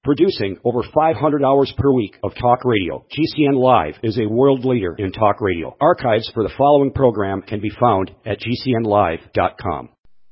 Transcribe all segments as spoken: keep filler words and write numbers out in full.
Producing over five hundred hours per week of talk radio, G C N Live is a world leader in talk radio. Archives for the following program can be found at G C N live dot com.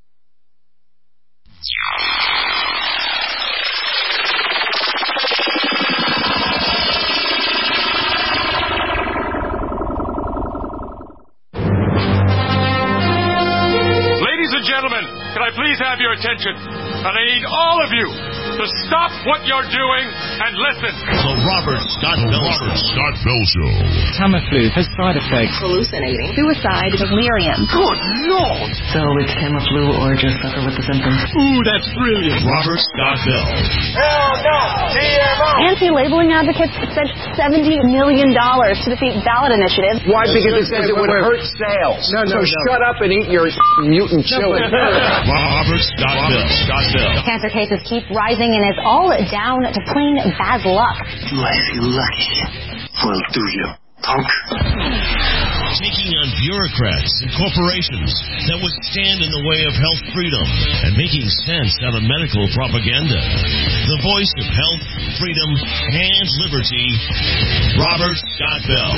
Ladies and gentlemen, can I please have your attention? And I need all of you to stop what you're doing and listen. The Robert Scott Bell Robert Scott Bell Show. Tamiflu has side effects. Hallucinating. Suicide. Delirium. Good Lord! So it's Tamiflu or just suffer with the symptoms. Ooh, that's brilliant. Robert Scott Bell. Hell no! T M O! Anti-labeling advocates spent seventy million dollars to defeat ballot initiatives. Why? Because it says it would hurt sales. No, no, so no. Shut up and eat your mutant chili. Robert Scott Bell. Scott Bell. Cancer cases keep rising and it's all down to plain bad luck. Well, if you're lucky, we'll do you, punk. Taking on bureaucrats and corporations that would stand in the way of health freedom and making sense out of medical propaganda. The voice of health, freedom, and liberty, Robert Scott Bell.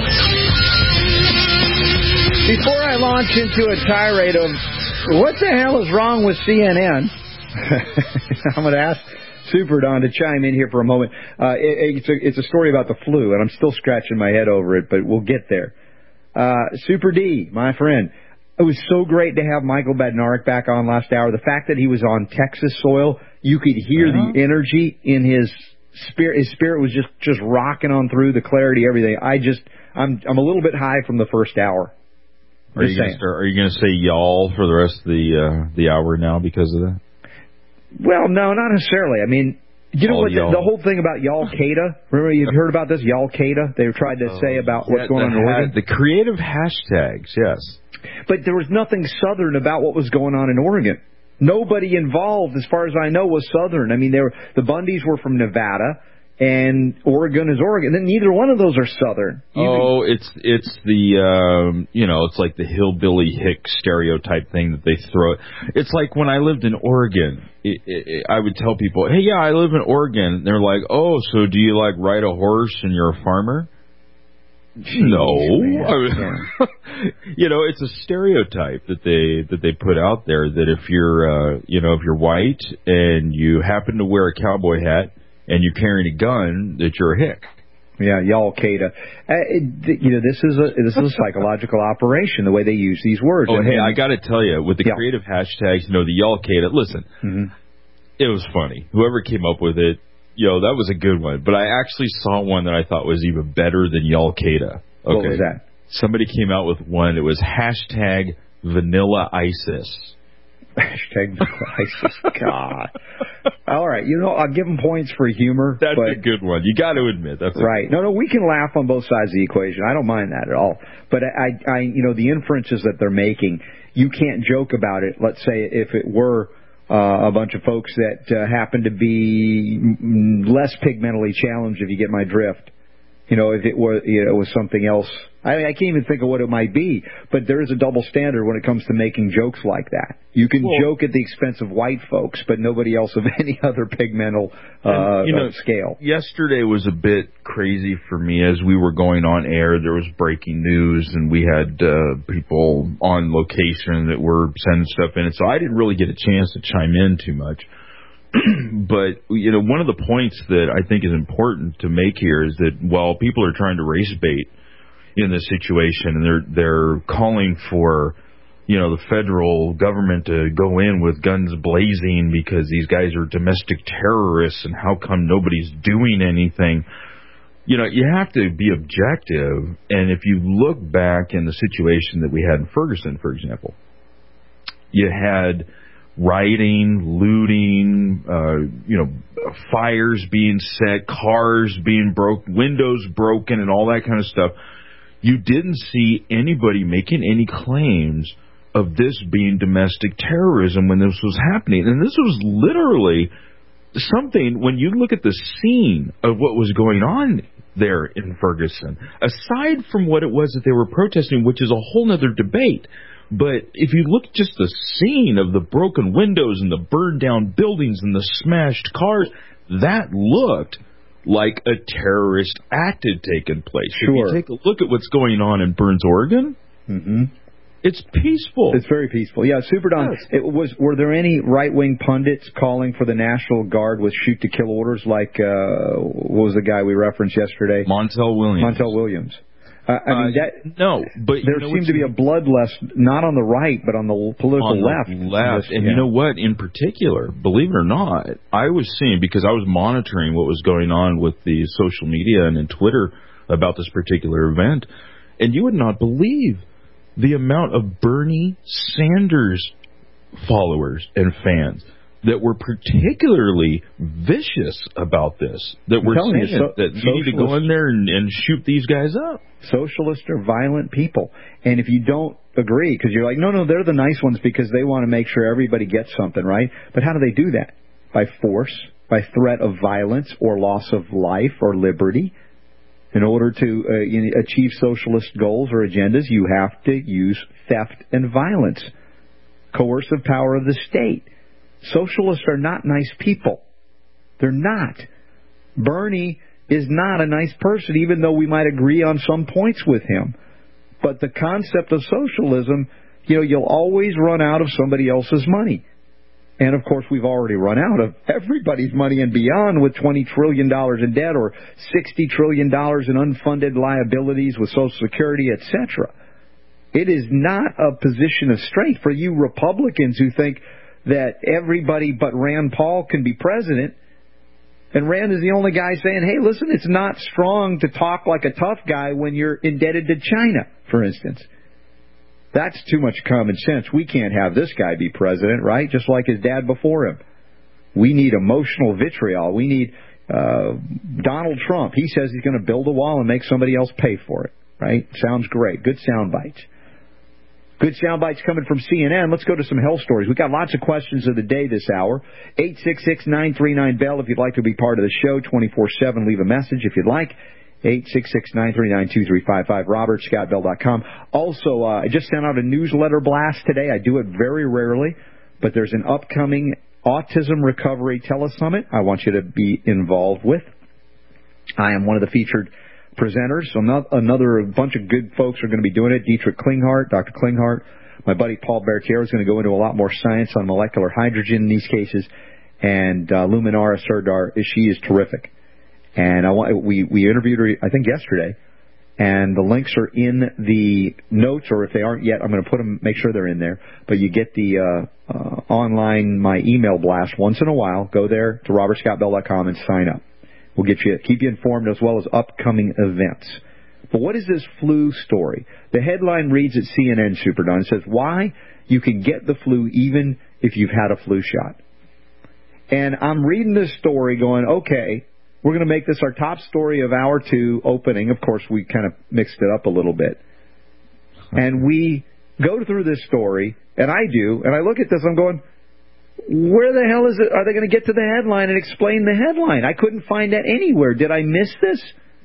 Before I launch into a tirade of what the hell is wrong with C N N, I'm going to ask Super Don to chime in here for a moment. Uh, it, it's, a, it's a story about the flu, and I'm still scratching my head over it, but we'll get there. Uh, Super D, my friend, it was so great to have Michael Badnarik back on last hour. The fact that he was on Texas soil, you could hear uh-huh. the energy in his spirit. His spirit was just, just rocking on through, the clarity, everything. I just, I'm I'm a little bit high from the first hour. Are you, gonna start, are you going to say y'all for the rest of the uh, the hour now because of that? Well, no, not necessarily. I mean, you know All what? The, the whole thing about Y'all-Qaeda, remember you've heard about this, Y'all-Qaeda? They were trying to say about what's yeah, going on in Oregon. The creative hashtags, yes. But there was nothing Southern about what was going on in Oregon. Nobody involved, as far as I know, was Southern. I mean, they were, the Bundys were from Nevada, and Oregon is Oregon. Then neither one of those are Southern. Either. Oh, it's it's the um, you know, it's like the hillbilly hick stereotype thing that they throw. It's like when I lived in Oregon, it, it, I would tell people, "Hey, yeah, I live in Oregon." And they're like, "Oh, so do you like ride a horse and you're a farmer?" Jeez, no, I mean, you know, it's a stereotype that they that they put out there that if you're uh, you know if you're white and you happen to wear a cowboy hat and you're carrying a gun, that you're a hick. Yeah, Y'all-Qaeda. Uh, it, you know, this is a this is a psychological operation, the way they use these words. Oh, and, hey, and, I got to tell you, with the yeah. creative hashtags, you know, the Y'all-Qaeda, listen, mm-hmm. it was funny. Whoever came up with it, yo, that was a good one. But I actually saw one that I thought was even better than Y'all-Qaeda. Okay. What was that? Somebody came out with one. It was hashtag Vanilla ISIS. Hashtag ISIS. God. All right. You know, I'll give them points for humor. That's but, a good one. You got to admit. That's right. No, no, we can laugh on both sides of the equation. I don't mind that at all. But, I, I, you know, the inferences that they're making, you can't joke about it. Let's say if it were uh, a bunch of folks that uh, happen to be less pigmentally challenged, if you get my drift. You know, if it were, you know, it was something else. I mean, I can't even think of what it might be, but there is a double standard when it comes to making jokes like that. You can well, joke at the expense of white folks, but nobody else of any other pigmental uh, you know, scale. Yesterday was a bit crazy for me as we were going on air. There was breaking news, and we had uh, people on location that were sending stuff in, and so I didn't really get a chance to chime in too much. But, you know, one of the points that I think is important to make here is that while people are trying to race bait in this situation and they're they're calling for, you know, the federal government to go in with guns blazing because these guys are domestic terrorists and how come nobody's doing anything, you know, you have to be objective. And if you look back in the situation that we had in Ferguson, for example, you had rioting, looting, uh, you know, fires being set, cars being broken, windows broken, and all that kind of stuff. You didn't see anybody making any claims of this being domestic terrorism when this was happening. And this was literally something, when you look at the scene of what was going on there in Ferguson, aside from what it was that they were protesting, which is a whole other debate. But if you look at just the scene of the broken windows and the burned down buildings and the smashed cars, that looked like a terrorist act had taken place. Sure. If you take a look at what's going on in Burns, Oregon, mm-hmm. it's peaceful. It's very peaceful. Yeah, Super Don, yes. it was, were there any right-wing pundits calling for the National Guard with shoot-to-kill orders like, uh, what was the guy we referenced yesterday? Montel Williams. Montel Williams. Uh, I mean, uh, that, no, but there you know seemed to be a bloodlust, not on the right, but on the political on left. The left, and yeah. you know what? In particular, believe it or not, I was seeing, because I was monitoring what was going on with the social media and in Twitter about this particular event, and you would not believe the amount of Bernie Sanders followers and fans that were particularly vicious about this, that were saying you, so, that you need to go in there and, and shoot these guys up. Socialists are violent people. And if you don't agree, because you're like, no, no, they're the nice ones because they want to make sure everybody gets something, right? But how do they do that? By force, by threat of violence or loss of life or liberty. In order to uh, you know, achieve socialist goals or agendas, you have to use theft and violence, coercive power of the state. Socialists are not nice people. They're not. Bernie is not a nice person, even though we might agree on some points with him. But the concept of socialism, you know, you'll always run out of somebody else's money. And, of course, we've already run out of everybody's money and beyond with twenty trillion dollars in debt or sixty trillion dollars in unfunded liabilities with Social Security, et cetera. It is not a position of strength for you Republicans who think that everybody but Rand Paul can be president. And Rand is the only guy saying, hey, listen, it's not strong to talk like a tough guy when you're indebted to China, for instance. That's too much common sense. We can't have this guy be president, right? Just like his dad before him. We need emotional vitriol. We need uh, Donald Trump. He says he's going to build a wall and make somebody else pay for it, right? Sounds great. Good sound bites. Good sound bites coming from C N N. Let's go to some health stories. We've got lots of questions of the day this hour. eight six six, nine three nine, B E L L if you'd like to be part of the show. twenty-four seven, leave a message if you'd like. eight six six, nine three nine, two three five five, robert scott bell dot com. Also, uh, I just sent out a newsletter blast today. I do it very rarely, but there's an upcoming Autism Recovery Telesummit I want you to be involved with. I am one of the featured presenters, so not, another bunch of good folks are going to be doing it. Dietrich Klinghardt, Doctor Klinghardt, my buddy Paul Bertier is going to go into a lot more science on molecular hydrogen in these cases, and uh, Luminara Serdar, she is terrific. And I want, we, we interviewed her, I think, yesterday, and the links are in the notes, or if they aren't yet, I'm going to put them, make sure they're in there. But you get the uh, uh, online, my email blast once in a while. Go there to robert scott bell dot com and sign up. We'll get you, keep you informed as well as upcoming events. But what is this flu story? The headline reads at C N N, Super Don. It says, why you can get the flu even if you've had a flu shot. And I'm reading this story going, okay, we're going to make this our top story of hour two opening. Of course, we kind of mixed it up a little bit. And we go through this story, and I do, and I look at this, I'm going, where the hell is it? Are they going to get to the headline and explain the headline? I couldn't find that anywhere. Did I miss this?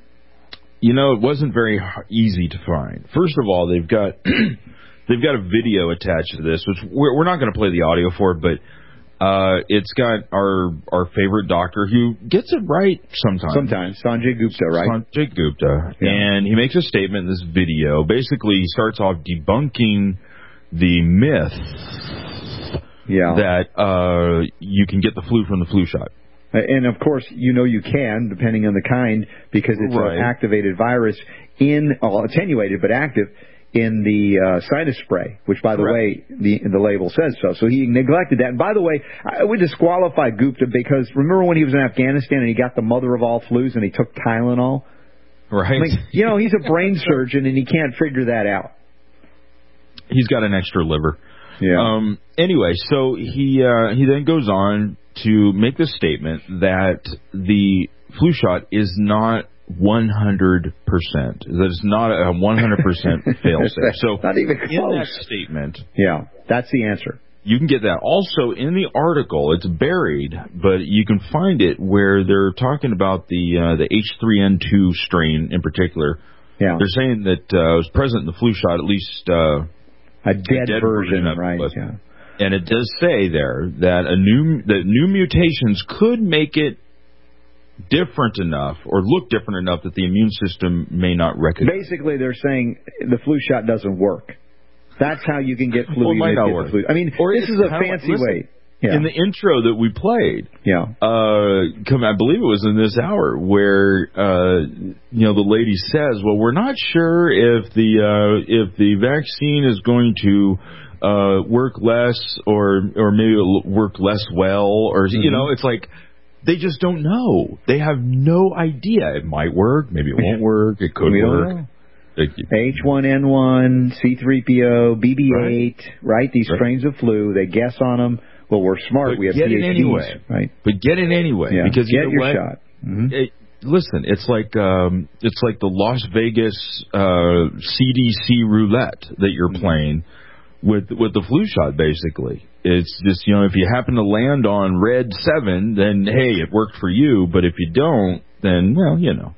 You know, it wasn't very easy to find. First of all, they've got they've got a video attached to this, which we're, we're not going to play the audio for, but uh, it's got our our favorite doctor who gets it right sometimes. Sometimes. Sanjay Gupta, right? Sanjay Gupta. Yeah. And he makes a statement in this video. Basically, he starts off debunking the myth Yeah. that uh, you can get the flu from the flu shot. And, of course, you know you can, depending on the kind, because it's right. an activated virus in, well, attenuated but active, in the uh, sinus spray, which, by the Correct. way, the the label says so. So he neglected that. And, by the way, I would disqualify Gupta because remember when he was in Afghanistan and he got the mother of all flus and he took Tylenol? Right. I mean, you know, he's a brain surgeon and he can't figure that out. He's got an extra liver. Yeah. Um, anyway, so he uh, he then goes on to make the statement that the flu shot is not one hundred percent. That it's not a one hundred percent fail-safe. So not even close. In that statement, yeah, that's the answer. You can get that. Also, in the article, it's buried, but you can find it where they're talking about the uh, the H three N two strain in particular. Yeah. They're saying that uh, it was present in the flu shot, at least... Uh, A dead, a dead version, version right? It. Yeah. And it does say there that a new that new mutations could make it different enough or look different enough that the immune system may not recognize. Basically, they're saying the flu shot doesn't work. That's how you can get flu. Well, it might not work. Flu. I mean, or this is a fancy like, way. Yeah. In the intro that we played, yeah, uh, come, I believe it was in this hour, where uh, you know the lady says, "Well, we're not sure if the uh, if the vaccine is going to uh, work less, or or maybe it'll work less well, or mm-hmm. you know, it's like they just don't know. They have no idea. It might work, maybe it won't work. It could we work." H one N one, C three P O, B B eight, right? right? These right. strains of flu, they guess on them. Well, we're smart. But we have get PhDs, it anyway, right? But get it anyway, yeah. because get you know your what? shot. Mm-hmm. It, listen, it's like um, it's like the Las Vegas uh, C D C roulette that you're mm-hmm. playing with with the flu shot. Basically, it's just, you know, if you happen to land on red seven, then hey, it worked for you. But if you don't, then well, you know.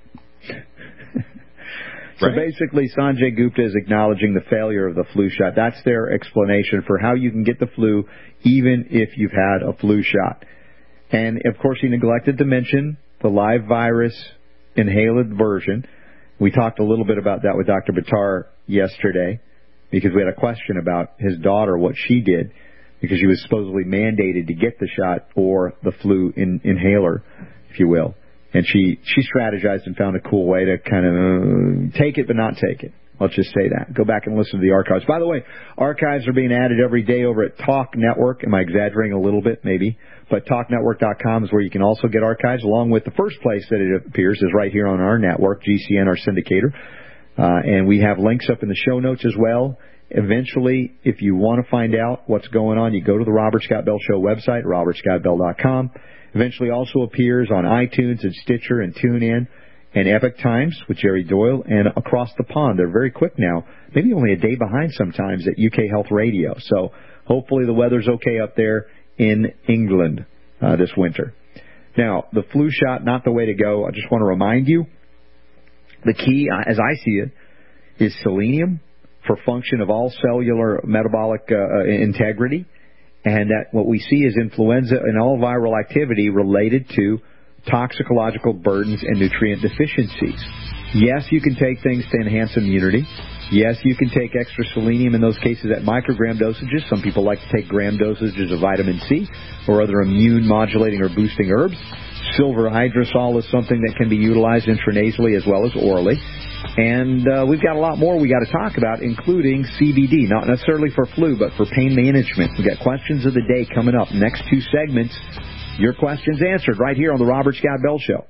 So right? basically, Sanjay Gupta is acknowledging the failure of the flu shot. That's their explanation for how you can get the flu even if you've had a flu shot. And, of course, he neglected to mention the live virus inhaled version. We talked a little bit about that with Doctor Buttar yesterday because we had a question about his daughter, what she did, because she was supposedly mandated to get the shot or the flu in, inhaler, if you will. And she, she strategized and found a cool way to kind of uh, take it but not take it. Let's just say that. Go back and listen to the archives. By the way, archives are being added every day over at Talk Network. Am I exaggerating a little bit? Maybe. But talk network dot com is where you can also get archives, along with the first place that it appears is right here on our network, G C N, our syndicator. Uh, and we have links up in the show notes as well. Eventually, if you want to find out what's going on, you go to the Robert Scott Bell Show website, robert scott bell dot com. Eventually also appears on iTunes and Stitcher and TuneIn and Epic Times with Jerry Doyle and across the pond. They're very quick now, maybe only a day behind sometimes at U K Health Radio. So hopefully the weather's okay up there in England uh, this winter. Now, the flu shot, not the way to go. I just want to remind you, the key, as I see it, is selenium for function of all cellular metabolic uh, integrity. And that what we see is influenza and all viral activity related to toxicological burdens and nutrient deficiencies. Yes, you can take things to enhance immunity. Yes, you can take extra selenium in those cases at microgram dosages. Some people like to take gram dosages of vitamin C or other immune modulating or boosting herbs. Silver hydrosol is something that can be utilized intranasally as well as orally. And uh, we've got a lot more we got to talk about, including C B D, not necessarily for flu, but for pain management. We've got questions of the day coming up. Next two segments, your questions answered right here on the Robert Scott Bell Show.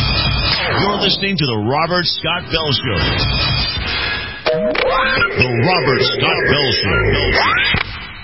You're listening to the Robert Scott Bell Show. The Robert Scott Bell Show.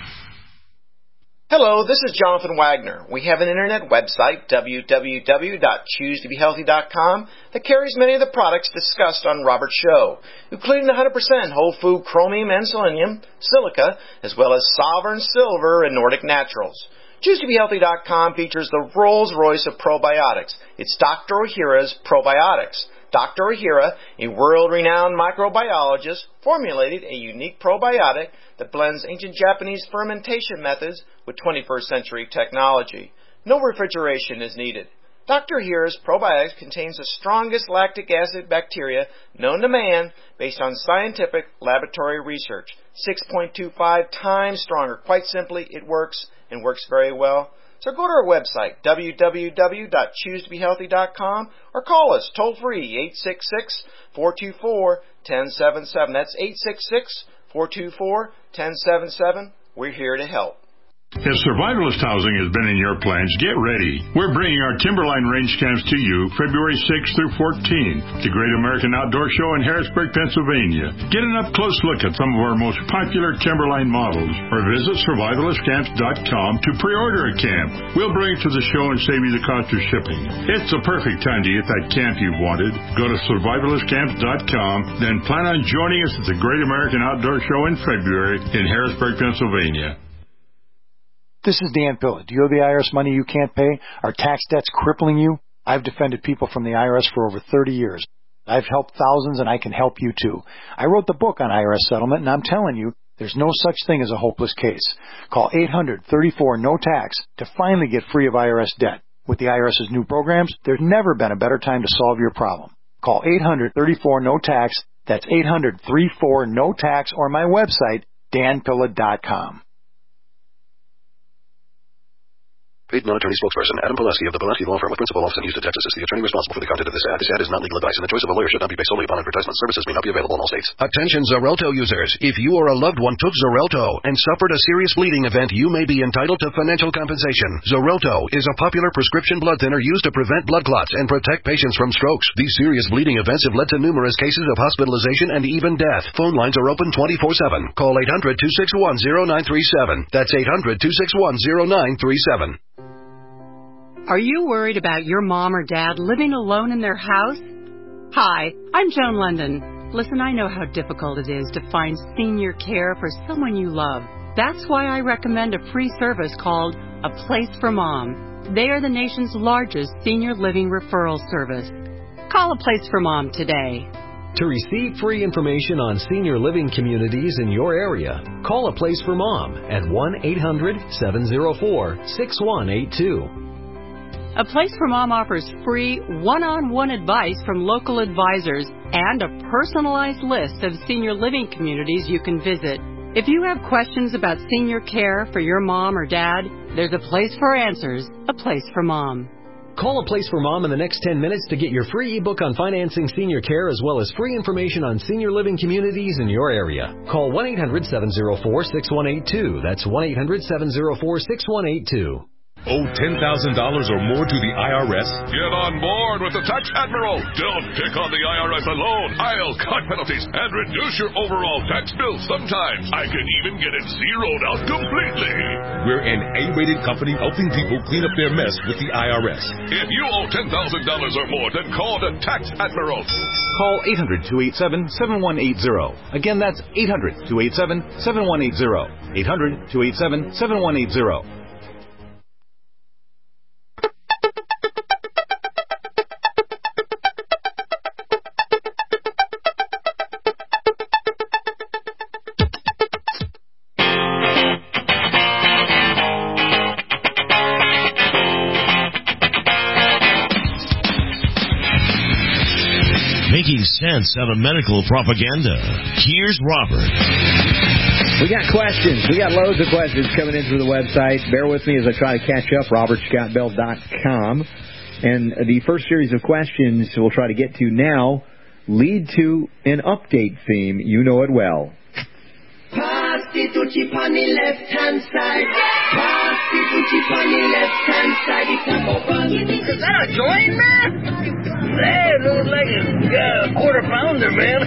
Hello, this is Jonathan Wagner. We have an internet website, w w w dot choose to be healthy dot com, that carries many of the products discussed on Robert's show, including the one hundred percent whole food chromium and selenium, silica, as well as Sovereign Silver and Nordic Naturals. choose to be healthy dot com features the Rolls-Royce of probiotics. It's Doctor Ohhira's Probiotics. Doctor Ohhira, a world-renowned microbiologist, formulated a unique probiotic that blends ancient Japanese fermentation methods with twenty-first century technology. No refrigeration is needed. Doctor Ohhira's probiotics contains the strongest lactic acid bacteria known to man based on scientific laboratory research. six point two five times stronger. Quite simply, it works and works very well. So go to our website, w w w dot choose to be healthy dot com, or call us toll-free, eight six six, four two four, one zero seven seven. That's eight six six, four two four, one zero seven seven. We're here to help. If survivalist housing has been in your plans, get ready. We're bringing our Timberline range camps to you February sixth through fourteenth, the Great American Outdoor Show in Harrisburg, Pennsylvania. Get an up-close look at some of our most popular Timberline models, or visit survivalist camps dot com to pre-order a camp. We'll bring it to the show and save you the cost of shipping. It's the perfect time to get that camp you've wanted. Go to survivalist camps dot com, then plan on joining us at the Great American Outdoor Show in February in Harrisburg, Pennsylvania. This is Dan Pilla. Do you owe the I R S money you can't pay? Are tax debts crippling you? I've defended people from the I R S for over thirty years. I've helped thousands, and I can help you too. I wrote the book on I R S settlement, and I'm telling you, there's no such thing as a hopeless case. Call eight hundred, thirty-four, no tax to finally get free of I R S debt. With the IRS's new programs, there's never been a better time to solve your problem. Call eight hundred, thirty-four, no tax. That's eight hundred, thirty-four, no tax, or my website, dan pilla dot com. Paid non-attorney spokesperson Adam Pulaski of the Pulaski Law Firm with principal office in Houston, Texas, is the attorney responsible for the content of this ad. This ad is not legal advice, and the choice of a lawyer should not be based solely upon advertisement. Services may not be available in all states. Attention Xarelto users. If you or a loved one took Xarelto and suffered a serious bleeding event, you may be entitled to financial compensation. Xarelto is a popular prescription blood thinner used to prevent blood clots and protect patients from strokes. These serious bleeding events have led to numerous cases of hospitalization and even death. Phone lines are open twenty-four seven. Call eight hundred, two six one, zero nine three seven. That's eight hundred, two six one, zero nine three seven. Are you worried about your mom or dad living alone in their house? Hi, I'm Joan London. Listen, I know how difficult it is to find senior care for someone you love. That's why I recommend a free service called A Place for Mom. They are the nation's largest senior living referral service. Call A Place for Mom today. To receive free information on senior living communities in your area, call A Place for Mom at one eight hundred, seven oh four, six one eight two. A Place for Mom offers free one-on-one advice from local advisors and a personalized list of senior living communities you can visit. If you have questions about senior care for your mom or dad, there's a place for answers, A Place for Mom. Call A Place for Mom in the next ten minutes to get your free ebook on financing senior care as well as free information on senior living communities in your area. Call one eight hundred, seven oh four, six one eight two. That's one eight hundred, seven oh four, six one eight two. Owe ten thousand dollars or more to the I R S? Get on board with the Tax Admiral. Don't pick on the I R S alone. I'll cut penalties and reduce your overall tax bill. Sometimes I can even get it zeroed out completely. We're an A-rated company helping people clean up their mess with the I R S. If you owe ten thousand dollars or more, then call the Tax Admiral. Call eight hundred, two eight seven, seven one eight zero. Again, that's eight hundred, two eight seven, seven one eight zero. eight hundred, two eight seven, seven one eight zero. Making sense out of medical propaganda. Here's Robert. We got questions. We got loads of questions coming in through the website. Bear with me as I try to catch up. robert scott bell dot com. And the first series of questions we'll try to get to now lead to an update theme. You know it well. Pass the Tucci on the left-hand side. Pass the Tucci on the left-hand side. Is that a joint, man? Hey, it looks like a uh, quarter pounder, man.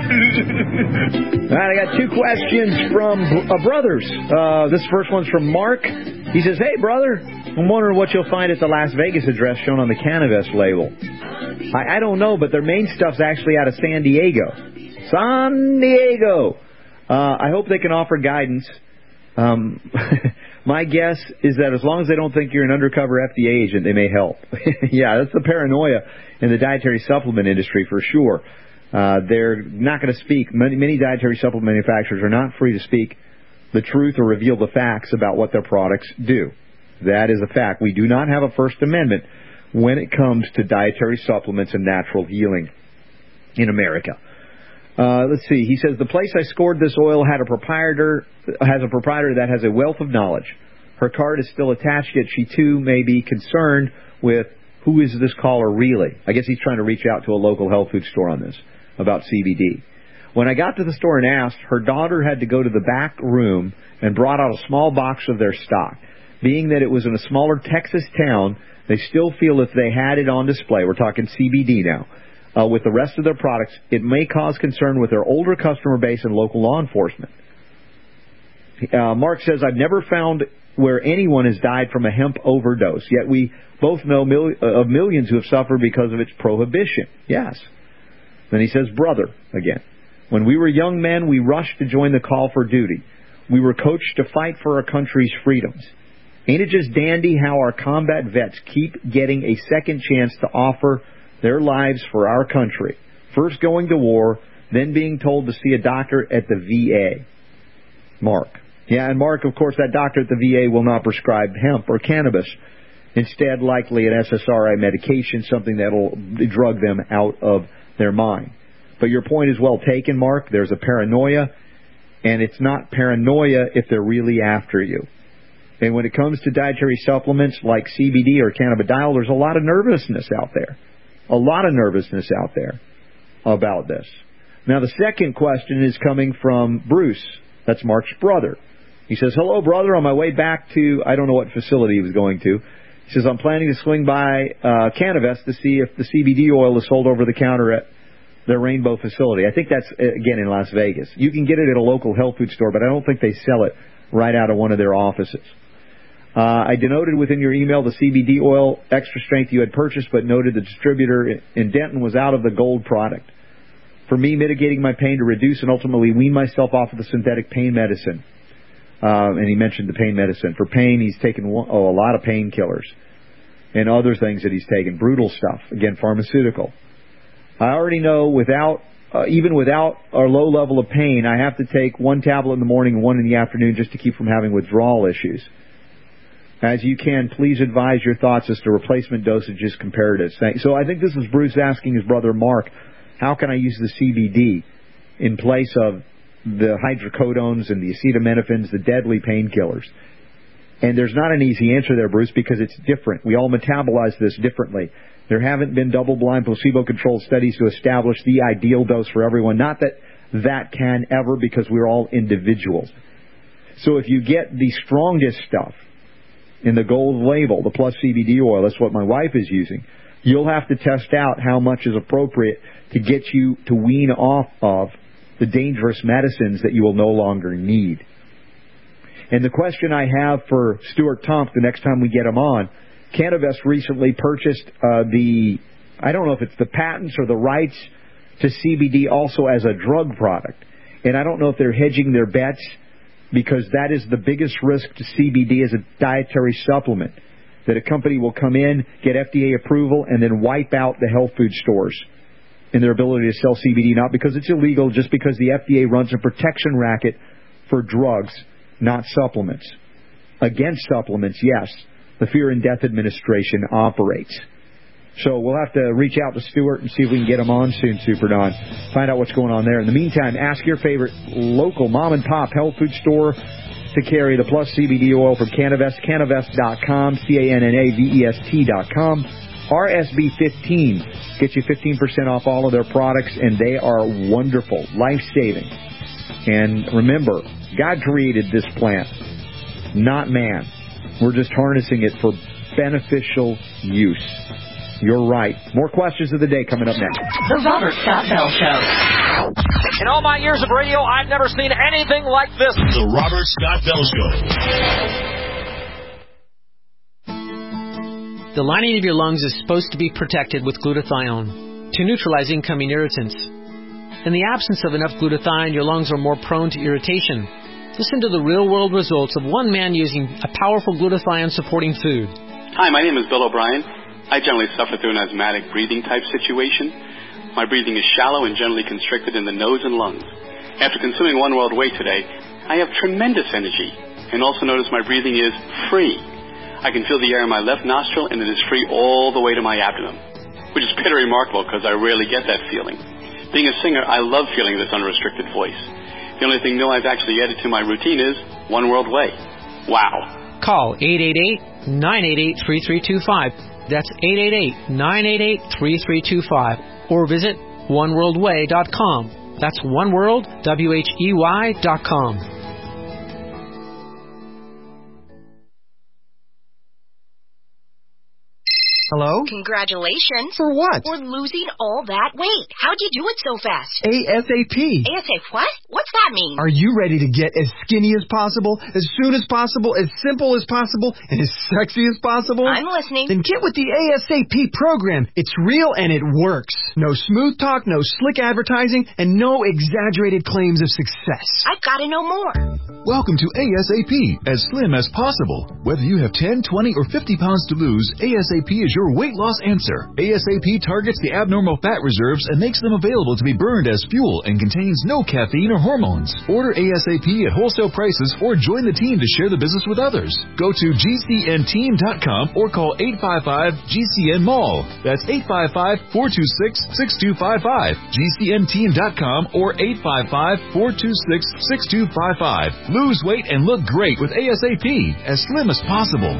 All right, I got two questions from uh, brothers. Uh, this first one's from Mark. He says, hey, brother, I'm wondering what you'll find at the Las Vegas address shown on the Canavest label. I, I don't know, but their main stuff's actually out of San Diego. San Diego! Uh, I hope they can offer guidance. Um, my guess is that as long as they don't think you're an undercover F D A agent, they may help. Yeah, that's the paranoia in the dietary supplement industry for sure. Uh, they're not going to speak. Many, many dietary supplement manufacturers are not free to speak the truth or reveal the facts about what their products do. That is a fact. We do not have a First Amendment when it comes to dietary supplements and natural healing in America. Uh, let's see. He says, the place I scored this oil had a proprietor, has a proprietor that has a wealth of knowledge. Her card is still attached, yet she too may be concerned with who is this caller really. I guess he's trying to reach out to a local health food store on this about C B D. When I got to the store and asked, her daughter had to go to the back room and brought out a small box of their stock. Being that it was in a smaller Texas town, they still feel if they had it on display, we're talking C B D now, Uh, with the rest of their products, it may cause concern with their older customer base and local law enforcement. Uh, Mark says, I've never found where anyone has died from a hemp overdose, yet we both know mil- of millions who have suffered because of its prohibition. Yes. Then he says, brother, again. When we were young men, we rushed to join the call for duty. We were coached to fight for our country's freedoms. Ain't it just dandy how our combat vets keep getting a second chance to offer their lives for our country, first going to war, then being told to see a doctor at the V A. Mark. Yeah, and Mark, of course, that doctor at the V A will not prescribe hemp or cannabis. Instead, likely an S S R I medication, something that will drug them out of their mind. But your point is well taken, Mark. There's a paranoia, and it's not paranoia if they're really after you. And when it comes to dietary supplements like C B D or cannabidiol, there's a lot of nervousness out there. A lot of nervousness out there about this. Now, the second question is coming from Bruce. That's Mark's brother. He says, hello, brother. On my way back to, I don't know what facility he was going to. He says, I'm planning to swing by uh, Cannavest to see if the C B D oil is sold over the counter at their Rainbow facility. I think that's, again, in Las Vegas. You can get it at a local health food store, but I don't think they sell it right out of one of their offices. Uh, I denoted within your email the C B D oil extra strength you had purchased, but noted the distributor in Denton was out of the gold product. For me, mitigating my pain to reduce and ultimately wean myself off of the synthetic pain medicine. Uh, and he mentioned the pain medicine. For pain, he's taken one, oh, a lot of painkillers and other things that he's taken. Brutal stuff. Again, pharmaceutical. I already know without, uh, even without our low level of pain, I have to take one tablet in the morning and one in the afternoon just to keep from having withdrawal issues. As you can, please advise your thoughts as to replacement dosages comparatives. So I think this is Bruce asking his brother Mark, how can I use the C B D in place of the hydrocodones and the acetaminophen, the deadly painkillers? And there's not an easy answer there, Bruce, because it's different. We all metabolize this differently. There haven't been double-blind, placebo-controlled studies to establish the ideal dose for everyone. Not that that can ever, because we're all individuals. So if you get the strongest stuff in the gold label, the Plus C B D oil, that's what my wife is using, you'll have to test out how much is appropriate to get you to wean off of the dangerous medicines that you will no longer need. And the question I have for Stuart Tomp the next time we get him on, Cannavest recently purchased uh, the, I don't know if it's the patents or the rights to C B D also as a drug product. And I don't know if they're hedging their bets, because that is the biggest risk to C B D as a dietary supplement, that a company will come in, get F D A approval, and then wipe out the health food stores in their ability to sell C B D, not because it's illegal, just because the F D A runs a protection racket for drugs, not supplements. Against supplements, yes, the Fear and Death Administration operates. So we'll have to reach out to Stuart and see if we can get him on soon, Super Don. Find out what's going on there. In the meantime, ask your favorite local mom-and-pop health food store to carry the Plus C B D oil from Cannavest, cannavest dot com, C A N N A V E S T dot com. R S B fifteen gets you fifteen percent off all of their products, and they are wonderful, life-saving. And remember, God created this plant, not man. We're just harnessing it for beneficial use. You're right. More questions of the day coming up next. The Robert Scott Bell Show. In all my years of radio, I've never seen anything like this. The Robert Scott Bell Show. The lining of your lungs is supposed to be protected with glutathione to neutralize incoming irritants. In the absence of enough glutathione, your lungs are more prone to irritation. Listen to the real-world results of one man using a powerful glutathione-supporting food. Hi, my name is Bill O'Brien. I generally suffer through an asthmatic breathing type situation. My breathing is shallow and generally constricted in the nose and lungs. After consuming One World Whey today, I have tremendous energy, and also notice my breathing is free. I can feel the air in my left nostril, and it is free all the way to my abdomen, which is pretty remarkable because I rarely get that feeling. Being a singer, I love feeling this unrestricted voice. The only thing new I've actually added to my routine is One World Whey. Wow. Call eight eight eight, nine eight eight, three three two five. That's eight eight eight, nine eight eight, three three two five. Or visit one world way dot com. That's oneworld, W H E Y dot com. Hello? Congratulations. For what? For losing all that weight. How'd you do it so fast? ASAP. ASAP what? What's that mean? Are you ready to get as skinny as possible, as soon as possible, as simple as possible, and as sexy as possible? I'm listening. Then get with the ASAP program. It's real and it works. No smooth talk, no slick advertising, and no exaggerated claims of success. I've got to know more. Welcome to ASAP, as slim as possible. Whether you have ten, twenty, or fifty pounds to lose, ASAP is your your weight loss answer. ASAP targets the abnormal fat reserves and makes them available to be burned as fuel and contains no caffeine or hormones. Order ASAP at wholesale prices or join the team to share the business with others. Go to G C N team dot com or call eight five five G C N mall. That's eight five five, four two six, six two five five. G C N team dot com or eight five five, four two six, six two five five. Lose weight and look great with ASAP, as slim as possible.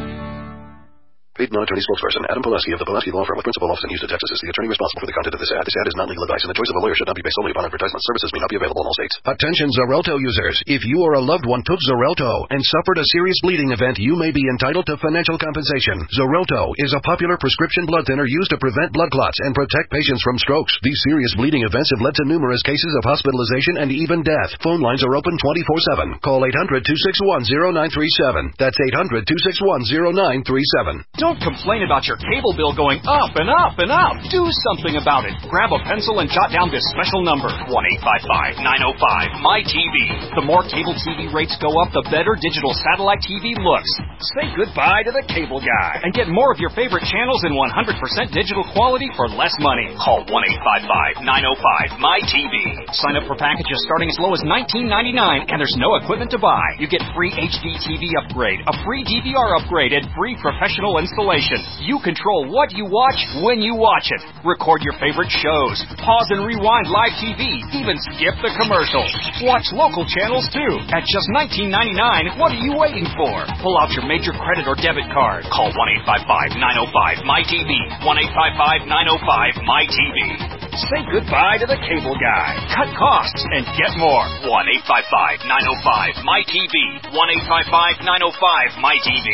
Paid non-attorney spokesperson Adam Pileski of the Pileski Law Firm with principal office in Houston, Texas is the attorney responsible for the content of this ad. This ad is not legal advice, and the choice of a lawyer should not be based solely upon advertisement. Services may not be available in all states. Attention Xarelto users. If you or a loved one took Xarelto and suffered a serious bleeding event, you may be entitled to financial compensation. Xarelto is a popular prescription blood thinner used to prevent blood clots and protect patients from strokes. These serious bleeding events have led to numerous cases of hospitalization and even death. Phone lines are open twenty-four seven. Call eight hundred, two six one, zero nine three seven. That's eight hundred, two six one, zero nine three seven. Don't complain about your cable bill going up and up and up. Do something about it. Grab a pencil and jot down this special number, one eight five five, nine oh five, M Y T V. The more cable T V rates go up, the better digital satellite T V looks. Say goodbye to the cable guy and get more of your favorite channels in one hundred percent digital quality for less money. Call one eight five five, nine oh five, M Y T V. Sign up for packages starting as low as nineteen ninety-nine, and there's no equipment to buy. You get free H D T V upgrade, a free D V R upgrade, and free professional installation. You control what you watch when you watch it. Record your favorite shows. Pause and rewind live T V. Even skip the commercials. Watch local channels too. At just nineteen ninety-nine, what are you waiting for? Pull out your major credit or debit card. Call one eight five five, nine oh five, M Y T V. one eight five five, nine oh five, M Y T V. Say goodbye to the cable guy. Cut costs and get more. one eight five five, nine oh five, M Y T V. one eight five five, nine oh five, M Y T V.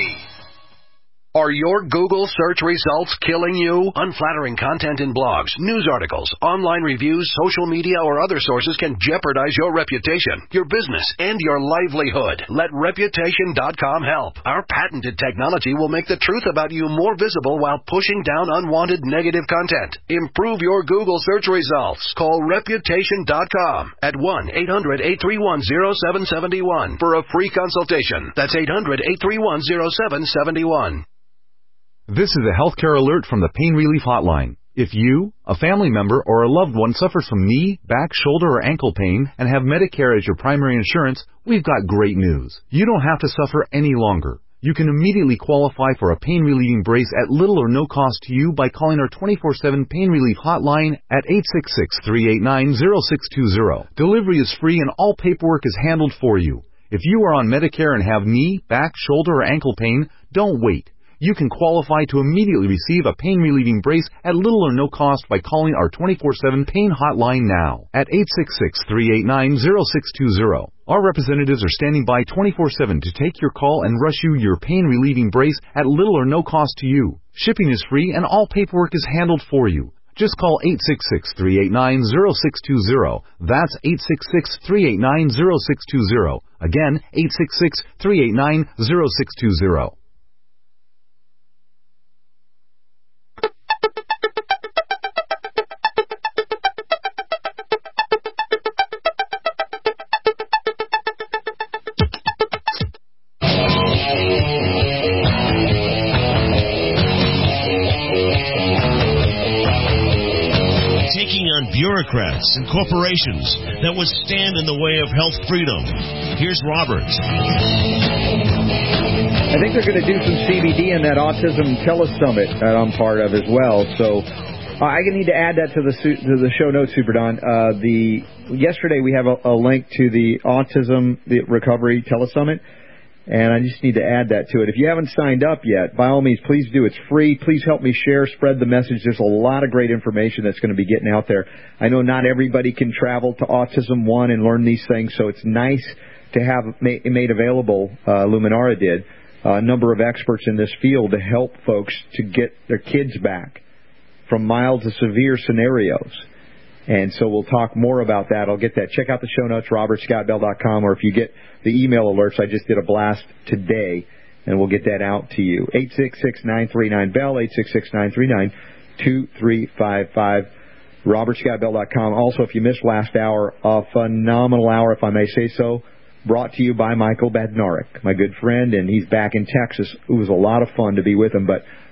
Are your Google search results killing you? Unflattering content in blogs, news articles, online reviews, social media, or other sources can jeopardize your reputation, your business, and your livelihood. Let Reputation dot com help. Our patented technology will make the truth about you more visible while pushing down unwanted negative content. Improve your Google search results. Call Reputation dot com at one eight hundred, eight three one, zero seven seven one for a free consultation. That's eight hundred, eight three one, zero seven seven one. This is a healthcare alert from the Pain Relief Hotline. If you, a family member, or a loved one suffers from knee, back, shoulder, or ankle pain and have Medicare as your primary insurance, we've got great news. You don't have to suffer any longer. You can immediately qualify for a pain-relieving brace at little or no cost to you by calling our twenty-four seven Pain Relief Hotline at eight six six, three eight nine, zero six two zero. Delivery is free and all paperwork is handled for you. If you are on Medicare and have knee, back, shoulder, or ankle pain, don't wait. You can qualify to immediately receive a pain-relieving brace at little or no cost by calling our twenty-four seven Pain Hotline now at eight six six, three eight nine, zero six two zero. Our representatives are standing by twenty-four seven to take your call and rush you your pain-relieving brace at little or no cost to you. Shipping is free and all paperwork is handled for you. Just call eight six six, three eight nine, zero six two zero. That's eight six six, three eight nine, zero six two zero. Again, eight six six, three eight nine, zero six two zero. Bureaucrats and corporations that would stand in the way of health freedom. Here's Robert. I think they're going to do some C B D in that Autism Telesummit that I'm part of as well. So uh, I need to add that to the to the show notes, Super Don. Uh, the yesterday we have a, a link to the Autism the Recovery Telesummit. And I just need to add that to it. If you haven't signed up yet, by all means, please do. It's free. Please help me share, spread the message. There's a lot of great information that's going to be getting out there. I know not everybody can travel to Autism One and learn these things, so it's nice to have it made available. Uh, Luminara did. Uh, a number of experts in this field to help folks to get their kids back from mild to severe scenarios. And so we'll talk more about that. I'll get that. Check out the show notes, robert scott bell dot com, or if you get the email alerts, I just did a blast today, and we'll get that out to you. eight six six, nine three nine, B E L L, eight six six, nine three nine, two three five five, robert scott bell dot com. Also, if you missed last hour, a phenomenal hour, if I may say so, brought to you by Michael Badnarik, my good friend, and he's back in Texas. It was a lot of fun to be with him, but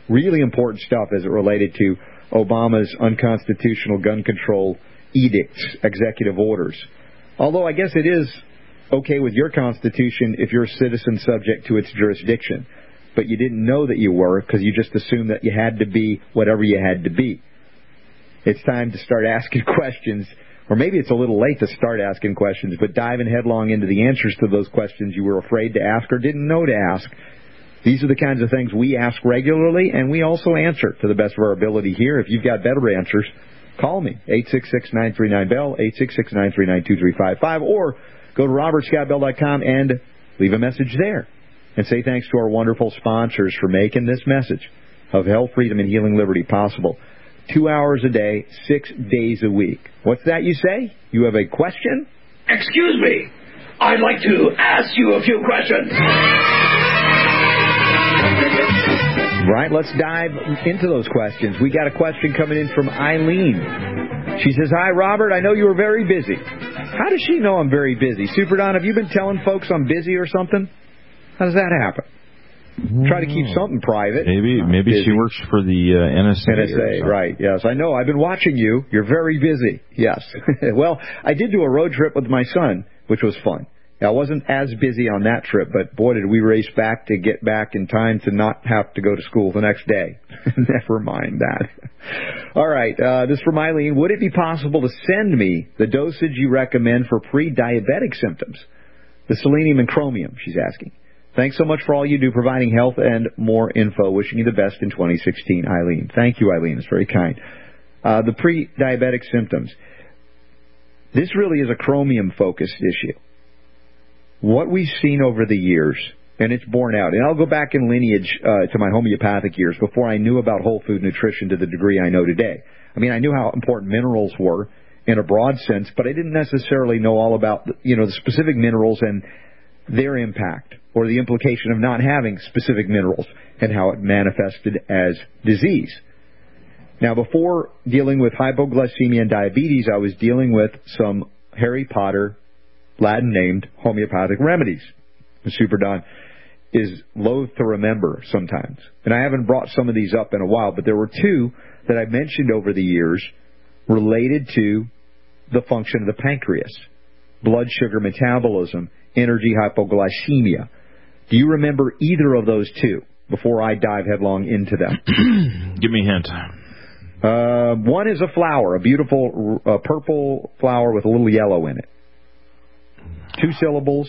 Really important stuff as it related to Obama's unconstitutional gun control edicts, executive orders. Although I guess it is okay with your Constitution if you're a citizen subject to its jurisdiction. But you didn't know that you were because you just assumed that you had to be whatever you had to be. It's time to start asking questions, or maybe it's a little late to start asking questions, but diving headlong into the answers to those questions you were afraid to ask or didn't know to ask. These are the kinds of things we ask regularly, and we also answer to the best of our ability here. If you've got better answers, call me, eight six six, nine three nine, B E L L, eight six six, nine three nine, two three five five, or go to robert scott bell dot com and leave a message there. And say thanks to our wonderful sponsors for making this message of health, freedom, and healing liberty possible. Two hours a day, six days a week. What's that you say? You have a question? Excuse me. I'd like to ask you a few questions. Right, let's dive into those questions. We got a question coming in from Eileen. She says, hi, Robert. I know you were very busy. How does she know I'm very busy? Super Don, have you been telling folks I'm busy or something? How does that happen? Try to keep something private. Maybe maybe busy. she works for the uh, N S A. N S A, right, yes. I know. I've been watching you. You're very busy. Yes. Well, I did do a road trip with my son, which was fun. I wasn't as busy on that trip, but boy, did we race back to get back in time to not have to go to school the next day. Never mind that. All right, uh, this is from Eileen. Would it be possible to send me the dosage you recommend for pre-diabetic symptoms? The selenium and chromium, she's asking. Thanks so much for all you do, providing health and more info. Wishing you the best in twenty sixteen, Eileen. Thank you, Eileen. It's very kind. Uh, the pre-diabetic symptoms. This really is a chromium-focused issue. What we've seen over the years, and it's borne out, and I'll go back in lineage uh, to my homeopathic years before I knew about whole food nutrition to the degree I know today. I mean, I knew how important minerals were in a broad sense, but I didn't necessarily know all about, you know, the specific minerals and their impact, or the implication of not having specific minerals and how it manifested as disease. Now, before dealing with hypoglycemia and diabetes, I was dealing with some Harry Potter, Latin-named homeopathic remedies. Super Don is loath to remember sometimes. And I haven't brought some of these up in a while, but there were two that I mentioned over the years related to the function of the pancreas, blood sugar metabolism, energy hypoglycemia. Do you remember either of those two before I dive headlong into them? Give me a hint. Uh, one is a flower, a beautiful uh, purple flower with a little yellow in it. Two syllables.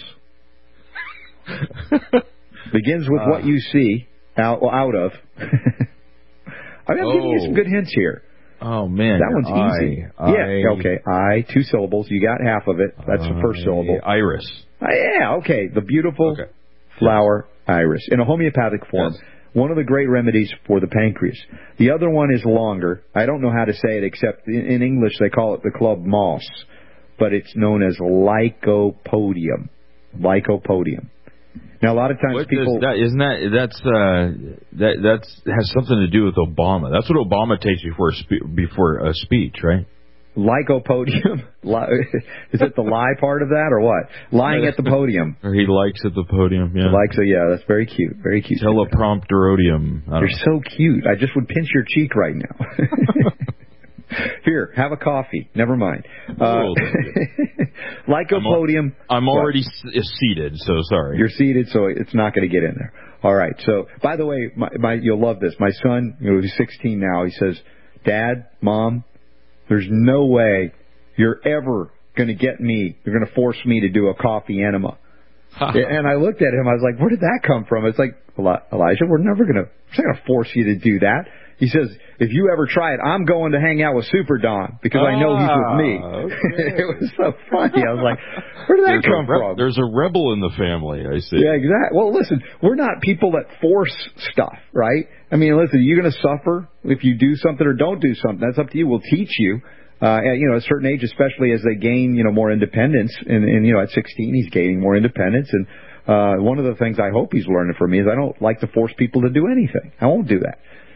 Begins with uh, what you see out, out of. I'm oh. giving you some good hints here. Oh, man. That one's I, easy. I, yeah, okay. I, two syllables. You got half of it. That's the first syllable. Iris. Uh, yeah, okay. The beautiful okay. flower iris. In a homeopathic form. Yes. One of the great remedies for the pancreas. The other one is longer. I don't know how to say it, except in, in English they call it the club moss. But it's known as lycopodium. Lycopodium. Now, a lot of times what people... That, isn't that... That's, uh, that that's, has something to do with Obama. That's what Obama takes before a, spe- before a speech, right? Lycopodium? Is it the lie part of that, or what? Lying at the podium. Or he likes at the podium, yeah. He likes it, yeah. That's very cute. Very cute. Teleprompterodium. You're so cute. I just would pinch your cheek right now. Here, have a coffee. Never mind. Uh, Lycopodium. I'm, I'm already what? seated, so sorry. You're seated, so it's not going to get in there. All right. So, by the way, my, my, you'll love this. My son, you know, he's sixteen now. He says, Dad, Mom, there's no way you're ever going to get me, you're going to force me to do a coffee enema. And I looked at him. I was like, where did that come from? It's like, Elijah, we're never going to, we're not going to force you to do that. He says, if you ever try it, I'm going to hang out with Super Don because ah, I know he's with me. Okay. It was so funny. I was like, where did that there's come re- from? There's a rebel in the family, I see. Yeah, exactly. Well, listen, we're not people that force stuff, right? I mean, listen, you're going to suffer if you do something or don't do something. That's up to you. We'll teach you. Uh, at, you know, at a certain age, especially as they gain, you know, more independence. And, and, you know, at sixteen, he's gaining more independence. And uh, one of the things I hope he's learning from me is I don't like to force people to do anything. I won't do that.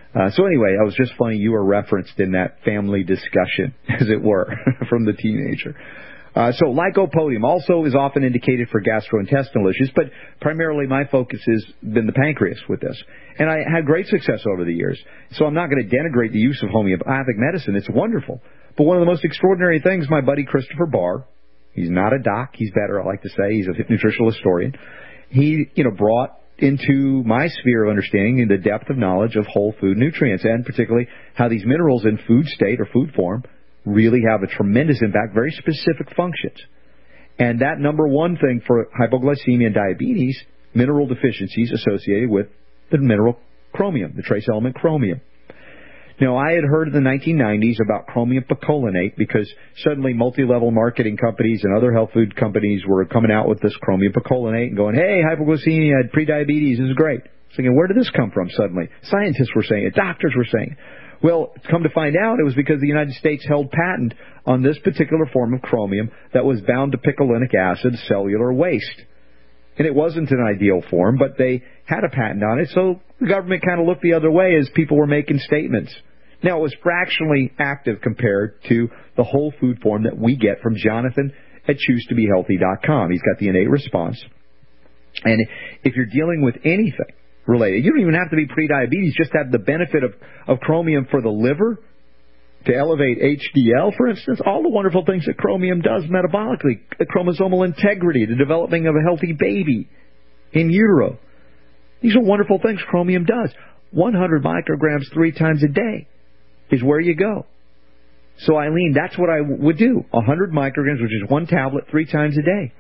Uh, so anyway, it was just funny you were referenced in that family discussion, as it were, from the teenager. Uh, so lycopodium also is often indicated for gastrointestinal issues, but primarily my focus has been the pancreas with this. And I had great success over the years. So I'm not going to denigrate the use of homeopathic medicine. It's wonderful. But one of the most extraordinary things, my buddy Christopher Barr, he's not a doc, he's better, I like to say, he's a nutritional historian, he, you know, brought into my sphere of understanding the depth of knowledge of whole food nutrients, and particularly how these minerals in food state or food form really have a tremendous impact, very specific functions. And that number one thing for hypoglycemia and diabetes, mineral deficiencies associated with the mineral chromium, the trace element chromium. Now, I had heard in the nineteen nineties about chromium picolinate because suddenly multi-level marketing companies and other health food companies were coming out with this chromium picolinate and going, hey, hypoglycemia, prediabetes, this is great. Thinking, where did this come from suddenly? Scientists were saying it. Doctors were saying it. Well, come to find out, it was because the United States held patent on this particular form of chromium that was bound to picolinic acid cellular waste. And it wasn't an ideal form, but they had a patent on it, so the government kind of looked the other way as people were making statements. Now, it was fractionally active compared to the whole food form that we get from Jonathan at choose to be healthy dot com. He's got the innate response. And if you're dealing with anything related, you don't even have to be prediabetes, just have the benefit of, of chromium for the liver, to elevate H D L, for instance, all the wonderful things that chromium does metabolically, chromosomal integrity, the developing of a healthy baby in utero. These are wonderful things chromium does. one hundred micrograms three times a day is where you go. So, Eileen, that's what I would do. one hundred micrograms, which is one tablet three times a day.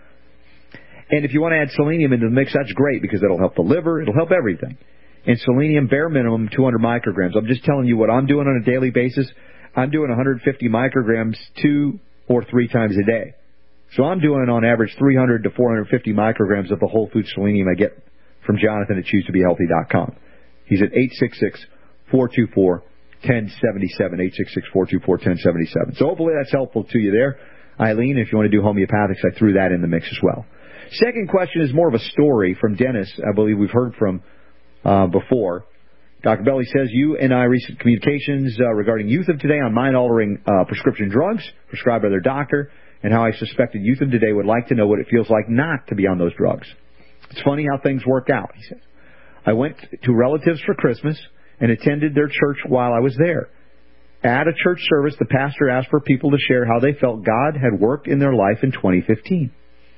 And if you want to add selenium into the mix, that's great because it'll help the liver, it'll help everything. And selenium, bare minimum, two hundred micrograms. I'm just telling you what I'm doing on a daily basis. I'm doing one hundred fifty micrograms two or three times a day. So I'm doing on average three hundred to four hundred fifty micrograms of the whole food selenium I get from Jonathan at choose to be healthy dot com. He's at eight six six, four two four, one zero seven seven, eight six six, four two four, one zero seven seven. So hopefully that's helpful to you there. Eileen, if you want to do homeopathics, I threw that in the mix as well. Second question is more of a story from Dennis, I believe we've heard from uh, before. Doctor Belly says, you and I recent communications uh, regarding youth of today on mind-altering uh, prescription drugs prescribed by their doctor, and how I suspected youth of today would like to know what it feels like not to be on those drugs. It's funny how things work out, he says. I went to relatives for Christmas and attended their church while I was there. At a church service, the pastor asked for people to share how they felt God had worked in their life in twenty fifteen.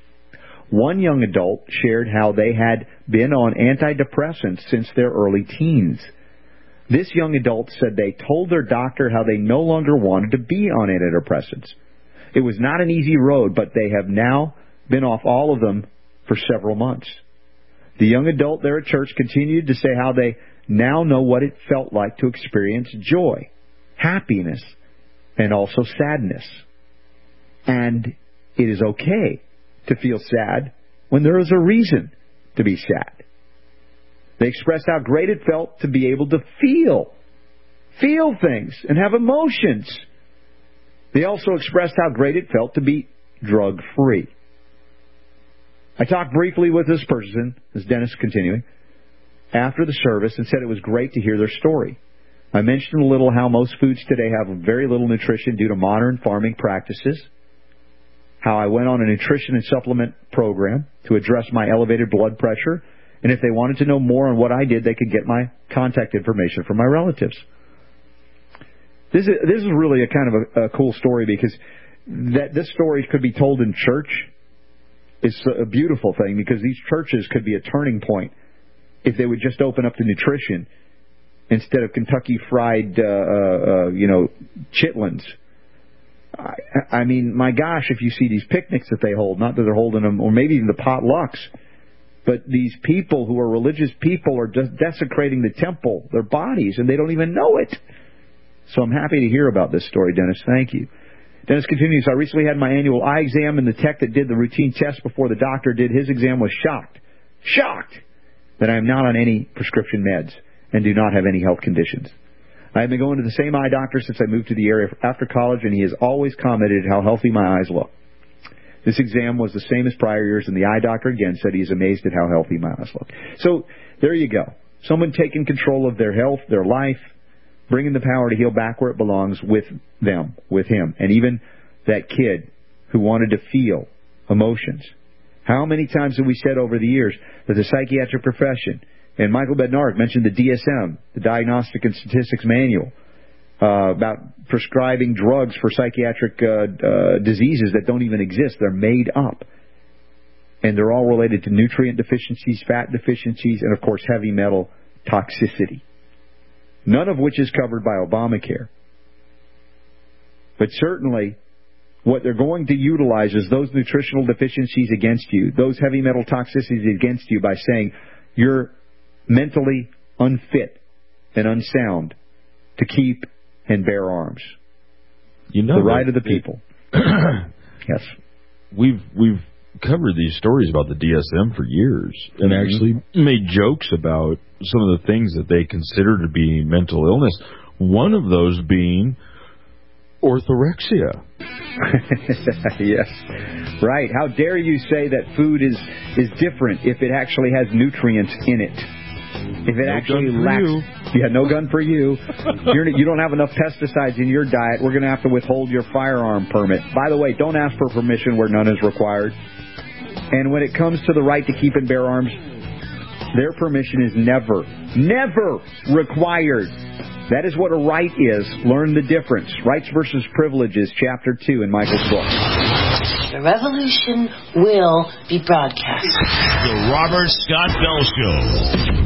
One young adult shared how they had been on antidepressants since their early teens. This young adult said they told their doctor how they no longer wanted to be on antidepressants. It was not an easy road, but they have now been off all of them for several months. The young adult there at church continued to say how they now know what it felt like to experience joy, happiness, and also sadness. And it is okay to feel sad when there is a reason to be sad. They expressed how great it felt to be able to feel, feel things and have emotions. They also expressed how great it felt to be drug-free. I talked briefly with this person, as Dennis continuing, after the service and said it was great to hear their story. I mentioned a little how most foods today have very little nutrition due to modern farming practices, how I went on a nutrition and supplement program to address my elevated blood pressure, and if they wanted to know more on what I did, they could get my contact information from my relatives. This is, this is really a kind of a, a cool story because that this story could be told in church. It's a beautiful thing because these churches could be a turning point if they would just open up to nutrition instead of Kentucky Fried, uh, uh, you know, chitlins. I, I mean, my gosh, if you see these picnics that they hold, not that they're holding them, or maybe even the potlucks, but these people who are religious people are just desecrating the temple, their bodies, and they don't even know it. So I'm happy to hear about this story, Dennis. Thank you. Dennis continues, I recently had my annual eye exam, and the tech that did the routine test before the doctor did his exam was shocked, shocked that I am not on any prescription meds and do not have any health conditions. I have been going to the same eye doctor since I moved to the area after college, and he has always commented how healthy my eyes look. This exam was the same as prior years, and the eye doctor again said he is amazed at how healthy my eyes look. So there you go. Someone taking control of their health, their life, bringing the power to heal back where it belongs with them, with him. And even that kid who wanted to feel emotions. How many times have we said over the years that the psychiatric profession, and Michael Bednarik mentioned the D S M, the Diagnostic and Statistics Manual, uh, about prescribing drugs for psychiatric uh, uh, diseases that don't even exist. They're made up. And they're all related to nutrient deficiencies, fat deficiencies, and, of course, heavy metal toxicity. None of which is covered by Obamacare. But certainly, what they're going to utilize is those nutritional deficiencies against you, those heavy metal toxicities against you, by saying you're mentally unfit and unsound to keep and bear arms. You know, the right of the people. Yes. We've we've covered these stories about the D S M for years, and mm-hmm. actually made jokes about some of the things that they consider to be mental illness. One of those being orthorexia. Yes. Right. How dare you say that food is, is different if it actually has nutrients in it? If it no actually gun for lacks... You. Yeah, no gun for you. You're, you don't have enough pesticides in your diet. We're going to have to withhold your firearm permit. By the way, don't ask for permission where none is required. And when it comes to the right to keep and bear arms, their permission is never, never required. That is what a right is. Learn the difference. Rights versus Privileges, Chapter two in Michael's book. The revolution will be broadcast. The Robert Scott Bell Show.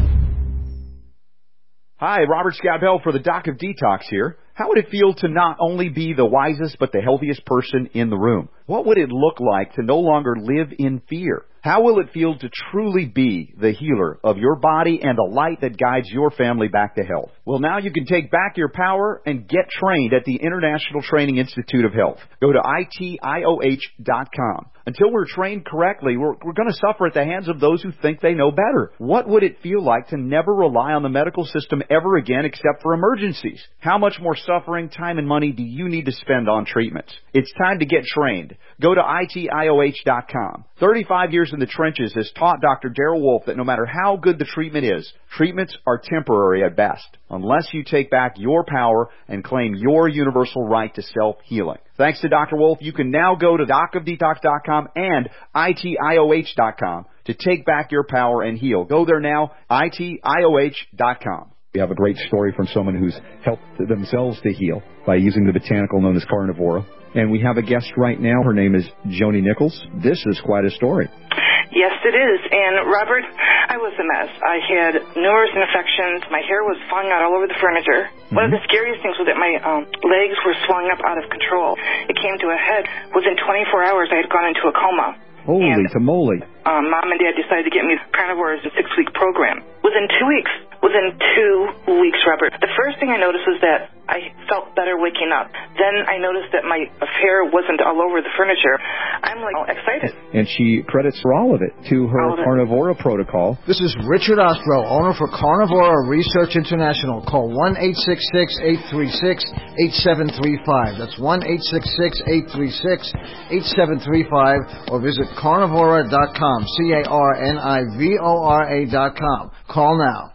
Hi, Robert Scott Bell for the Doc of Detox here. How would it feel to not only be the wisest but the healthiest person in the room? What would it look like to no longer live in fear? How will it feel to truly be the healer of your body and the light that guides your family back to health? Well, now you can take back your power and get trained at the International Training Institute of Health. Go to I T I O H dot com. Until we're trained correctly, we're, we're going to suffer at the hands of those who think they know better. What would it feel like to never rely on the medical system ever again except for emergencies? How much more suffering, time, and money do you need to spend on treatments? It's time to get trained. Go to I T I O H dot com. thirty-five years in the trenches has taught Doctor Darrell Wolfe that no matter how good the treatment is, treatments are temporary at best, unless you take back your power and claim your universal right to self-healing. Thanks to Doctor Wolfe, you can now go to doc of detox dot com and I T I O H dot com to take back your power and heal. Go there now, I T I O H dot com. We have a great story from someone who's helped themselves to heal by using the botanical known as carnivora. And we have a guest right now. Her name is Joni Nichols. This is quite a story. Yes, it is. And, Robert, I was a mess. I had numerous infections. My hair was falling out all over the furniture. Mm-hmm. One of the scariest things was that my um, legs were swelling up out of control. It came to a head. Within twenty-four hours, I had gone into a coma. Holy and, tamale. Um, Mom and Dad decided to get me carnivores a six-week program. Within two weeks, within two weeks, Robert, the first thing I noticed was that I felt better waking up. Then I noticed that my hair wasn't all over the furniture. I'm, like, excited. And she credits for all of it to her carnivora protocol. This is Richard Ostro, owner for Carnivora Research International. Call one eight six six, eight three six, eight seven three five. That's one eight six six, eight three six, eight seven three five, or visit carnivora dot com. C A R N I V O R A dot com. Call now.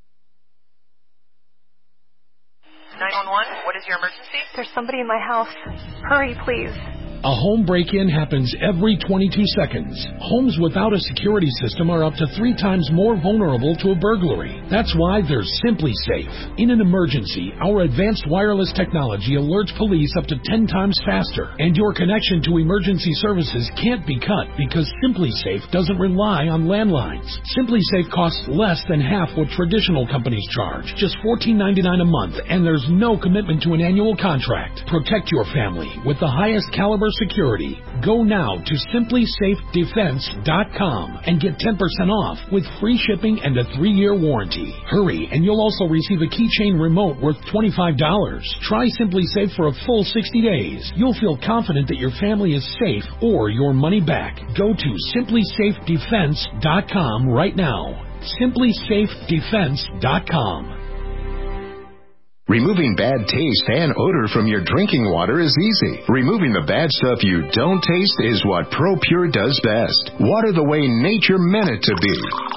nine one one, what is your emergency? There's somebody in my house. Hurry, please. A home break-in happens every twenty-two seconds. Homes without a security system are up to three times more vulnerable to a burglary. That's why they're Simply Safe. In an emergency, our advanced wireless technology alerts police up to ten times faster, and your connection to emergency services can't be cut because Simply Safe doesn't rely on landlines. Simply Safe costs less than half what traditional companies charge, just fourteen ninety-nine a month, and there's no commitment to an annual contract. Protect your family with the highest caliber security. Go now to simply safe defense dot com and get ten percent off with free shipping and a three-year warranty. Hurry, and you'll also receive a keychain remote worth twenty-five dollars. Try Simply Safe for a full sixty days. You'll feel confident that your family is safe or your money back. Go to simply safe defense dot com right now. simply safe defense dot com. Removing bad taste and odor from your drinking water is easy. Removing the bad stuff you don't taste is what ProPure does best. Water the way nature meant it to be.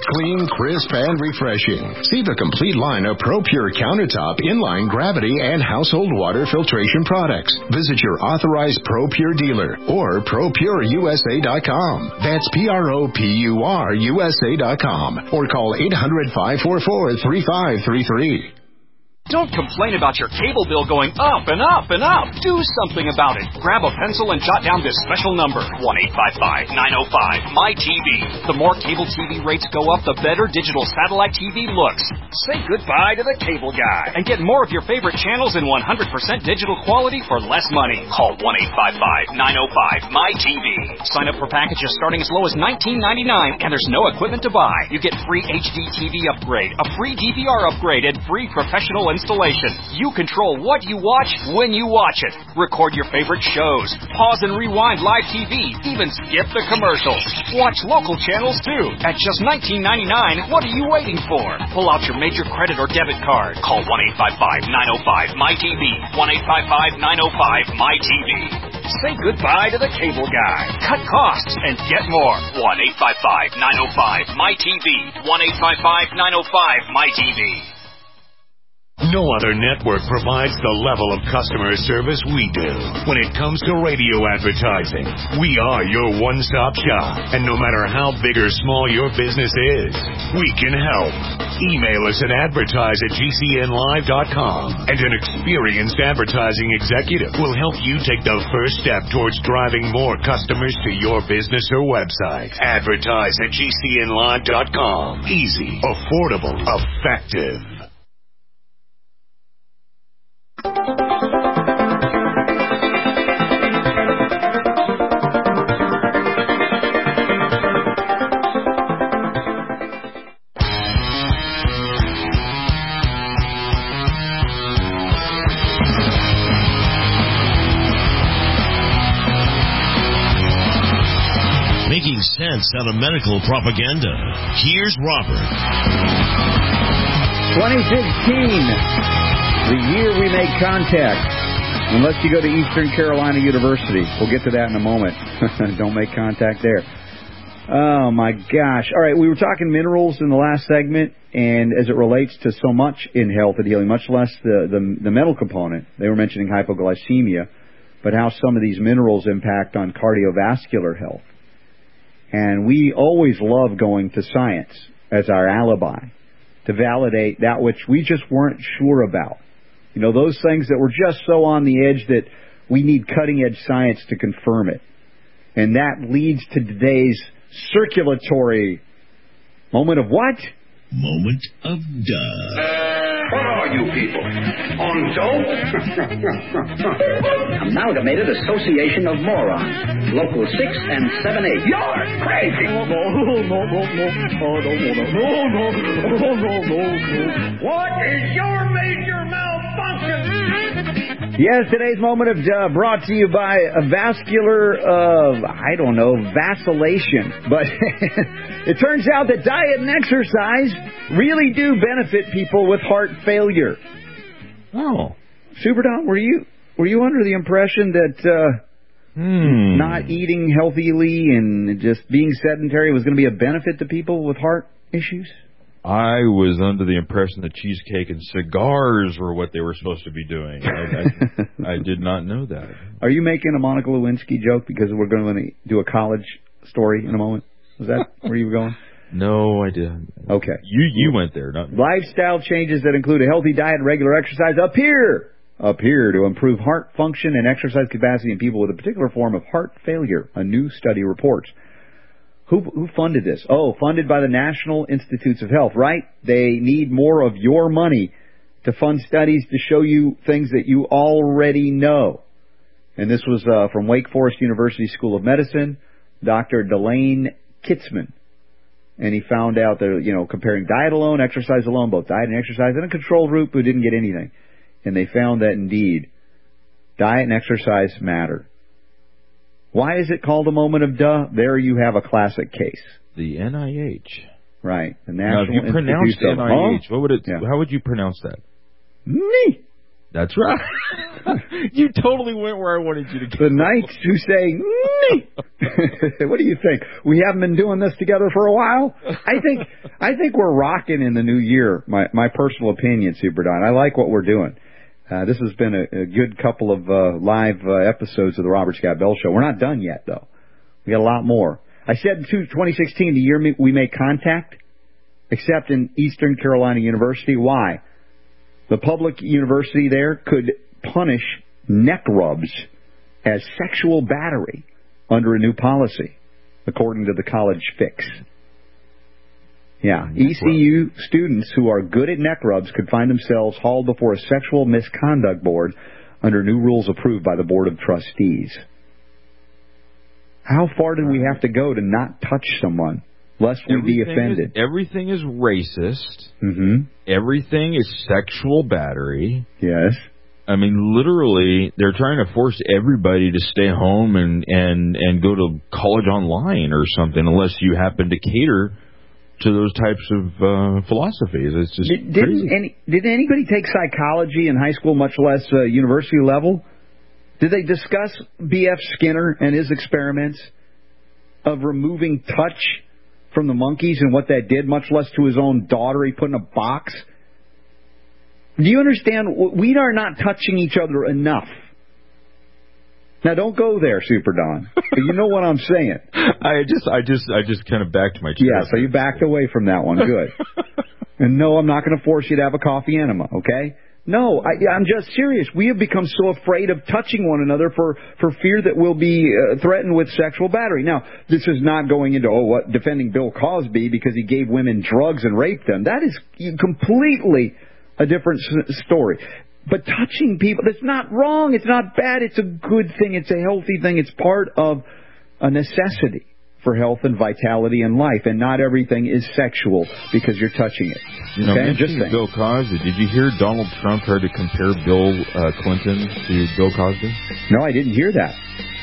clean, crisp, and refreshing. See the complete line of ProPure countertop, inline gravity, and household water filtration products. Visit your authorized ProPure dealer or pro pure U S A dot com. That's P R O P U R U S A dot com or call eight hundred, five four four, three five three three. Don't complain about your cable bill going up and up and up. Do something about it. Grab a pencil and jot down this special number, one eight five five, nine oh five, M Y T V. The more cable T V rates go up, the better digital satellite T V looks. Say goodbye to the cable guy and get more of your favorite channels in one hundred percent digital quality for less money. Call one eight five five, nine oh five, M Y T V. Sign up for packages starting as low as nineteen ninety-nine, and there's no equipment to buy. You get free H D T V upgrade, a free D V R upgrade, and free professional installation. You control what you watch when you watch it. Record your favorite shows. Pause and rewind live T V. Even skip the commercials. Watch local channels too. At just nineteen ninety-nine, what are you waiting for? Pull out your major credit or debit card. Call one eight five five, nine oh five, M Y T V. one eight five five, nine oh five, M Y T V. Say goodbye to the cable guy. Cut costs and get more. one eight five five, nine oh five, M Y T V. one eight five five, nine oh five, M Y T V. No other network provides the level of customer service we do. When it comes to radio advertising, we are your one-stop shop. And no matter how big or small your business is, we can help. Email us at advertise at G C N live dot com, and an experienced advertising executive will help you take the first step towards driving more customers to your business or website. Advertise at G C N live dot com. Easy, affordable, effective. Making sense out of medical propaganda. Here's Robert. twenty sixteen, the year we make contact. Unless you go to Eastern Carolina University. We'll get to that in a moment. Don't make contact there. Oh, my gosh. All right, we were talking minerals in the last segment, and as it relates to so much in health and healing, much less the, the, the mental component. They were mentioning hypoglycemia, but how some of these minerals impact on cardiovascular health. And we always love going to science as our alibi to validate that which we just weren't sure about. You know, those things that were just so on the edge that we need cutting-edge science to confirm it. And that leads to today's circulatory moment of what? Moment of duh. What are you people? On dope? Amalgamated Association of Morons. Local six and seven eight. You're crazy! No, no, no, no, no, no, no, no, no, no. What is your major malfunction? Yes, today's moment of uh, brought to you by a vascular, uh, I don't know, vacillation. But it turns out that diet and exercise really do benefit people with heart failure. Oh, Super Don, were you were you under the impression that uh, hmm. not eating healthily and just being sedentary was going to be a benefit to people with heart issues? I was under the impression that cheesecake and cigars were what they were supposed to be doing. I, I, I did not know that. Are you making a Monica Lewinsky joke because we're going to do a college story in a moment? Was that where you were going? No, I didn't. Okay. You you went there, not me. Lifestyle changes that include a healthy diet and regular exercise appear, appear to improve heart function and exercise capacity in people with a particular form of heart failure, a new study reports. Who, who funded this? Oh, funded by the National Institutes of Health, right? They need more of your money to fund studies to show you things that you already know. And this was uh, from Wake Forest University School of Medicine, Doctor Delane Kitzman. And he found out that, you know, comparing diet alone, exercise alone, both diet and exercise, and a control group who didn't get anything. And they found that, indeed, diet and exercise matter. Why is it called a moment of duh? There you have a classic case. The N I H. Right. The National National now, if you pronounced Institute N I H, of, what would it? Yeah. How would you pronounce that? Me. That's right. You totally went where I wanted you to go. The Knights who say, nee. What do you think? We haven't been doing this together for a while? I think I think we're rocking in the new year, my, my personal opinion, Super Don. I like what we're doing. Uh, this has been a, a good couple of uh, live uh, episodes of the Robert Scott Bell Show. We're not done yet, though. We got a lot more. I said in twenty sixteen, the year we make contact, except in Eastern Carolina University. Why? The public university there could punish neck rubs as sexual battery under a new policy, according to the College Fix. Yeah, E C U students who are good at neck rubs could find themselves hauled before a sexual misconduct board under new rules approved by the Board of Trustees. How far do we have to go to not touch someone, lest we everything be offended? Is, everything is racist. Mm-hmm. Everything is sexual battery. Yes. I mean, literally, they're trying to force everybody to stay home and, and, and go to college online or something, unless you happen to cater to those types of uh, philosophies. It's just did, crazy. Didn't any, did anybody take psychology in high school, much less uh, university level? Did they discuss B F Skinner and his experiments of removing touch from the monkeys and what that did, much less to his own daughter he put in a box? Do you understand? We are not touching each other enough. Now, don't go there, Super Don. But you know what I'm saying. I just, I just, I just kind of backed my chair. Yeah, so you backed away from that one. Good. And no, I'm not going to force you to have a coffee enema, okay? No, I, I'm just serious. We have become so afraid of touching one another for, for fear that we'll be uh, threatened with sexual battery. Now, this is not going into, oh, what, defending Bill Cosby because he gave women drugs and raped them. That is completely a different story. But touching people, that's not wrong. It's not bad. It's a good thing. It's a healthy thing. It's part of a necessity for health and vitality in life. And not everything is sexual because you're touching it. You know, okay? mentioning Just Bill Cosby, did you hear Donald Trump tried to compare Bill uh, Clinton to Bill Cosby? No, I didn't hear that.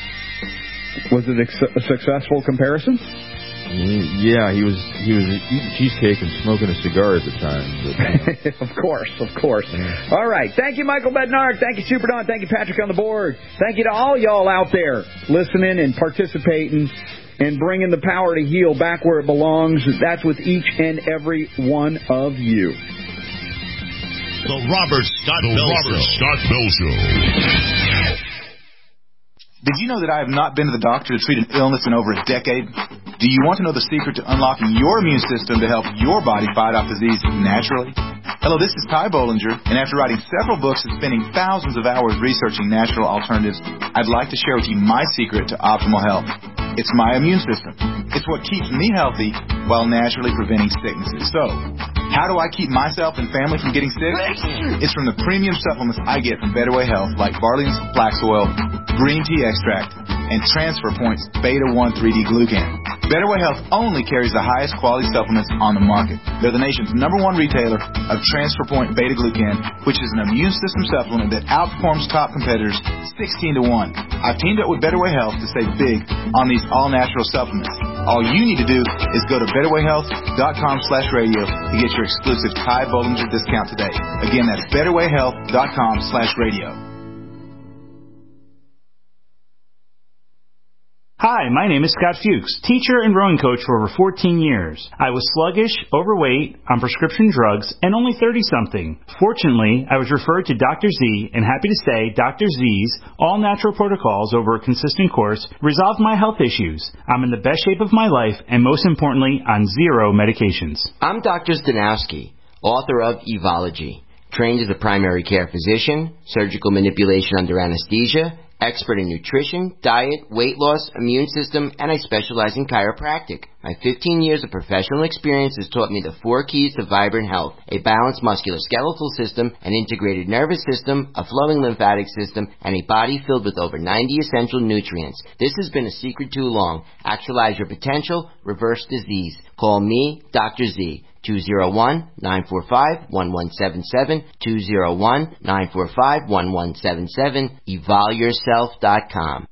Was it a successful comparison? Yeah, he was he was eating cheesecake and smoking a cigar at the time. But, uh, of course, of course. Yeah. All right. Thank you, Michael Bednark. Thank you, Super Don. Thank you, Patrick on the board. Thank you to all y'all out there listening and participating and bringing the power to heal back where it belongs. That's with each and every one of you. The Robert Scott the Bell Robert Show. Scott Bell Show. Did you know that I have not been to the doctor to treat an illness in over a decade? Do you want to know the secret to unlocking your immune system to help your body fight off disease naturally? Hello, this is Ty Bollinger, and after writing several books and spending thousands of hours researching natural alternatives, I'd like to share with you my secret to optimal health. It's my immune system. It's what keeps me healthy while naturally preventing sicknesses. So, how do I keep myself and family from getting sick? It's from the premium supplements I get from Better Way Health, like Barley's Flax Oil, Green Tea Extract, and Transfer Point's Beta one three D Glucan. Better Way Health only carries the highest quality supplements on the market. They're the nation's number one retailer of Transfer Point Beta Glucan, which is an immune system supplement that outperforms top competitors sixteen to one. I've teamed up with Better Way Health to save big on these all-natural supplements. All you need to do is go to betterwayhealth.com slash radio to get your exclusive Ty Bollinger discount today. Again, that's betterwayhealth.com slash radio. Hi, my name is Scott Fuchs, teacher and rowing coach for over fourteen years. I was sluggish, overweight, on prescription drugs, and only thirty-something. Fortunately, I was referred to Doctor Z, and happy to say Doctor Z's all-natural protocols over a consistent course resolved my health issues. I'm in the best shape of my life, and most importantly, on zero medications. I'm Doctor Stanowski, author of Evology, trained as a primary care physician, surgical manipulation under anesthesia, expert in nutrition, diet, weight loss, immune system, and I specialize in chiropractic. My fifteen years of professional experience has taught me the four keys to vibrant health: a balanced musculoskeletal system, an integrated nervous system, a flowing lymphatic system, and a body filled with over ninety essential nutrients. This has been a secret too long. Actualize your potential, reverse disease. Call me, Doctor Z. two oh one, nine four five, one one seven seven, two oh one, nine four five, one one seven seven, evol yourself dot com.